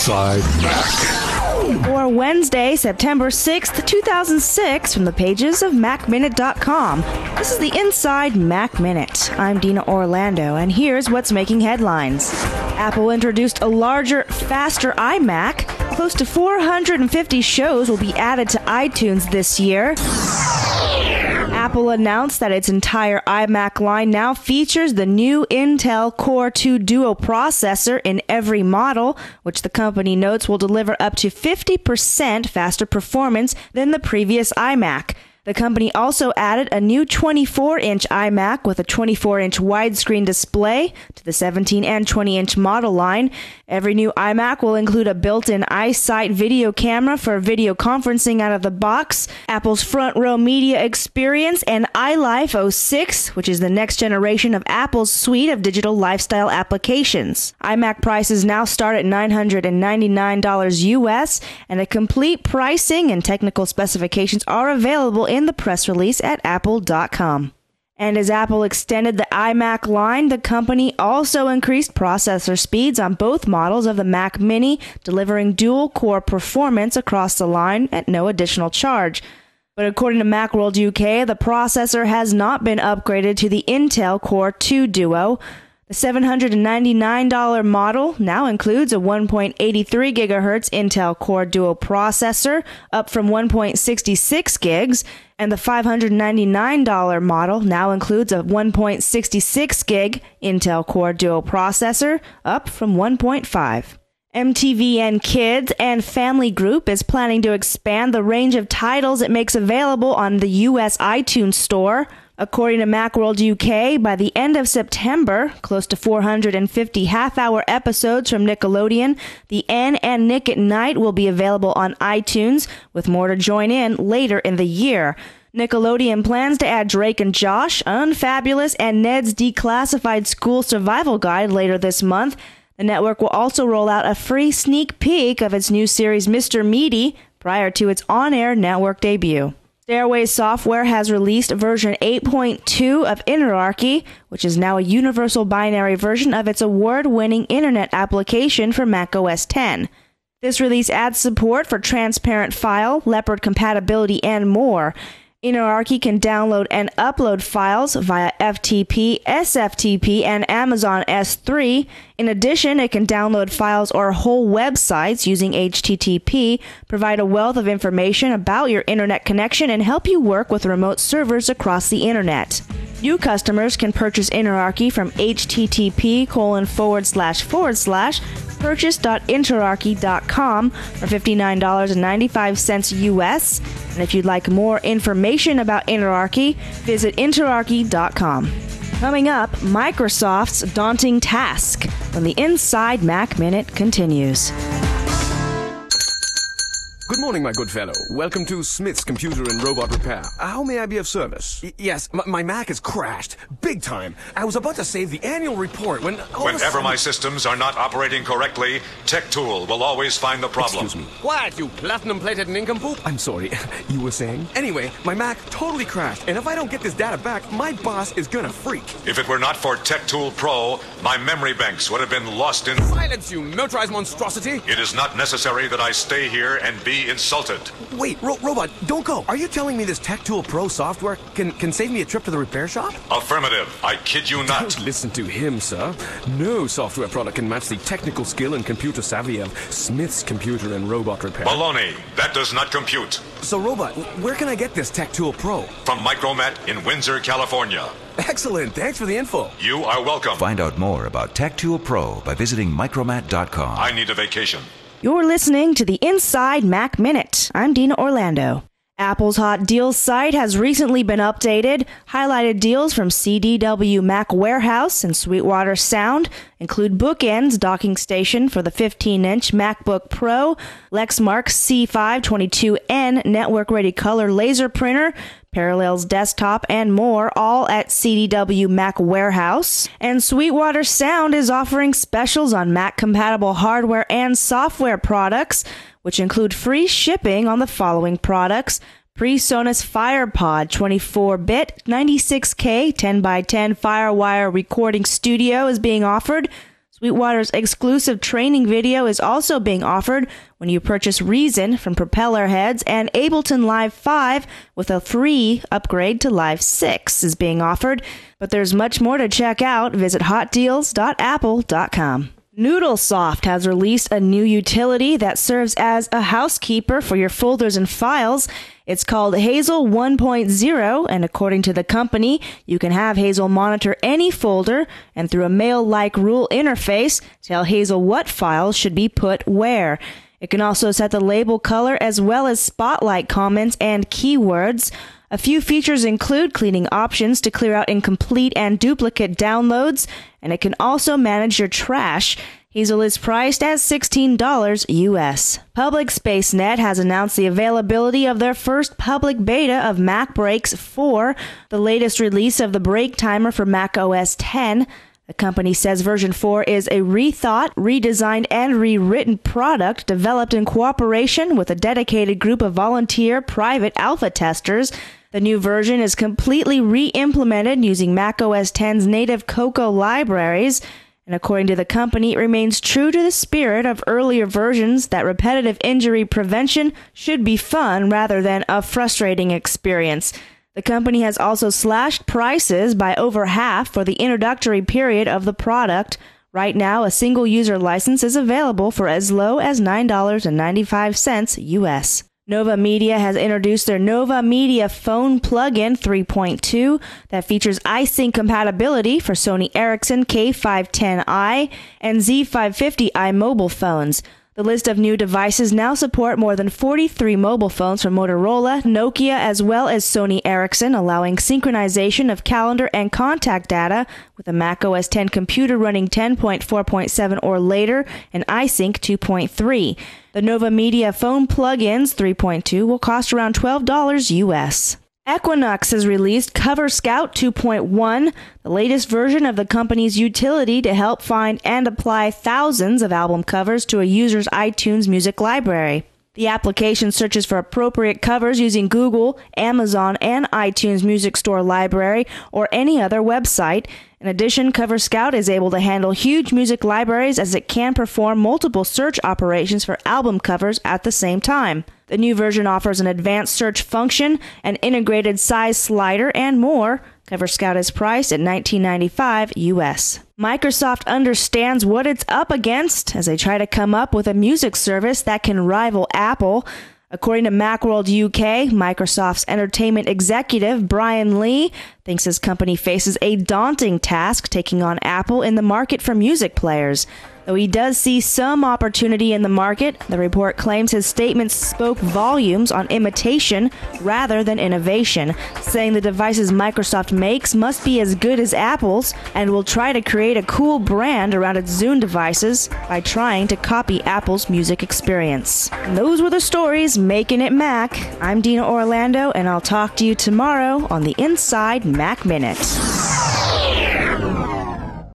Inside Mac. For Wednesday, September 6th, 2006, from the pages of MacMinute.com. This is the Inside Mac Minute. I'm Dina Orlando, and here's what's making headlines. Apple introduced a larger, faster iMac. Close to 450 shows will be added to iTunes this year. Apple announced that its entire iMac line now features the new Intel Core 2 Duo processor in every model, which the company notes will deliver up to 50% faster performance than the previous iMac. The company also added a new 24-inch iMac with a 24-inch widescreen display to the 17 and 20-inch model line. Every new iMac will include a built-in iSight video camera for video conferencing out of the box, Apple's Front Row Media Experience, and iLife 06, which is the next generation of Apple's suite of digital lifestyle applications. iMac prices now start at $999 US, and a complete pricing and technical specifications are available in the press release at apple.com. And as Apple extended the iMac line, the company also increased processor speeds on both models of the Mac Mini, delivering dual-core performance across the line at no additional charge. But according to Macworld UK, the processor has not been upgraded to the Intel Core 2 Duo. The $799 model now includes a 1.83 GHz Intel Core Duo processor, up from 1.66 gigs, and the $599 model now includes a 1.66 gig Intel Core Duo processor, up from 1.5. MTVN Kids and Family Group is planning to expand the range of titles it makes available on the U.S. iTunes Store. According to Macworld UK, by the end of September, close to 450 half-hour episodes from Nickelodeon, The N and Nick at Night will be available on iTunes, with more to join in later in the year. Nickelodeon plans to add Drake and Josh, Unfabulous, and Ned's Declassified School Survival Guide later this month. The network will also roll out a free sneak peek of its new series Mr. Meaty prior to its on-air network debut. Stairway Software has released version 8.2 of Interarchy, which is now a universal binary version of its award-winning internet application for macOS X. This release adds support for transparent file, Leopard compatibility, and more. Interarchy can download and upload files via FTP, SFTP, and Amazon S3. In addition, it can download files or whole websites using HTTP, provide a wealth of information about your internet connection, and help you work with remote servers across the internet. New customers can purchase Interarchy from http://purchase.interarchy.com for $59.95 US. And if you'd like more information about Interarchy, visit interarchy.com. Coming up, Microsoft's daunting task when the Inside Mac Minute continues. Good morning, my good fellow. Welcome to Smith's Computer and Robot Repair. How may I be of service? Yes, my Mac has crashed. Big time. I was about to save the annual report when... Whenever my systems are not operating correctly, TechTool will always find the problem. Excuse me. What, you platinum-plated nincompoop? I'm sorry. You were saying? Anyway, my Mac totally crashed, and if I don't get this data back, my boss is gonna freak. If it were not for TechTool Pro, my memory banks would have been lost in... Silence, you motorized monstrosity! It is not necessary that I stay here and be insulted. Wait, Robot, don't go. Are you telling me this TechTool Pro software can save me a trip to the repair shop? Affirmative. I kid you not. Don't listen to him, sir. No software product can match the technical skill and computer savvy of Smith's Computer and Robot Repair. Baloney. That does not compute. So, Robot, where can I get this TechTool Pro? From Micromat in Windsor, California. Excellent. Thanks for the info. You are welcome. Find out more about TechTool Pro by visiting micromat.com. I need a vacation. You're listening to the Inside Mac Minute. I'm Dina Orlando. Apple's Hot Deals site has recently been updated. Highlighted deals from CDW Mac Warehouse and Sweetwater Sound include Bookends docking station for the 15-inch MacBook Pro, Lexmark C522N network-ready color laser printer, Parallels Desktop, and more, all at CDW Mac Warehouse. And Sweetwater Sound is offering specials on Mac-compatible hardware and software products, which include free shipping on the following products. PreSonus FirePod 24-bit 96K 10x10 FireWire recording studio is being offered. Sweetwater's exclusive training video is also being offered when you purchase Reason from Propeller Heads, and Ableton Live 5 with a free upgrade to Live 6 is being offered. But there's much more to check out. Visit hotdeals.apple.com. Noodlesoft has released a new utility that serves as a housekeeper for your folders and files. It's called Hazel 1.0, and according to the company, you can have Hazel monitor any folder and through a mail-like rule interface, tell Hazel what files should be put where. It can also set the label color as well as spotlight comments and keywords. A few features include cleaning options to clear out incomplete and duplicate downloads, and it can also manage your trash. Hazel is priced at $16 US. Public SpaceNet has announced the availability of their first public beta of MacBreaks 4, the latest release of the break timer for Mac OS X. The company says version 4 is a rethought, redesigned, and rewritten product developed in cooperation with a dedicated group of volunteer private alpha testers. The new version is completely re-implemented using Mac OS X's native Cocoa libraries, and according to the company, it remains true to the spirit of earlier versions that repetitive injury prevention should be fun rather than a frustrating experience. The company has also slashed prices by over half for the introductory period of the product. Right now, a single user license is available for as low as $9.95 US. Nova Media has introduced their Nova Media Phone Plugin 3.2 that features iSync compatibility for Sony Ericsson K510i and Z550i mobile phones. The list of new devices now support more than 43 mobile phones from Motorola, Nokia, as well as Sony Ericsson, allowing synchronization of calendar and contact data with a Mac OS X computer running 10.4.7 or later and iSync 2.3. The Nova Media Phone Plugins 3.2 will cost around $12 US. Equinox has released Cover Scout 2.1, the latest version of the company's utility to help find and apply thousands of album covers to a user's iTunes music library. The application searches for appropriate covers using Google, Amazon, and iTunes Music Store library or any other website. In addition, Cover Scout is able to handle huge music libraries as it can perform multiple search operations for album covers at the same time. The new version offers an advanced search function, an integrated size slider, and more. Cover Scout is priced at $19.95 US. Microsoft understands what it's up against as they try to come up with a music service that can rival Apple. According to Macworld UK, Microsoft's entertainment executive Brian Lee thinks his company faces a daunting task taking on Apple in the market for music players. Though he does see some opportunity in the market, the report claims his statements spoke volumes on imitation rather than innovation, saying the devices Microsoft makes must be as good as Apple's and will try to create a cool brand around its Zune devices by trying to copy Apple's music experience. And those were the stories making it Mac. I'm Dina Orlando, and I'll talk to you tomorrow on the Inside Mac Minute.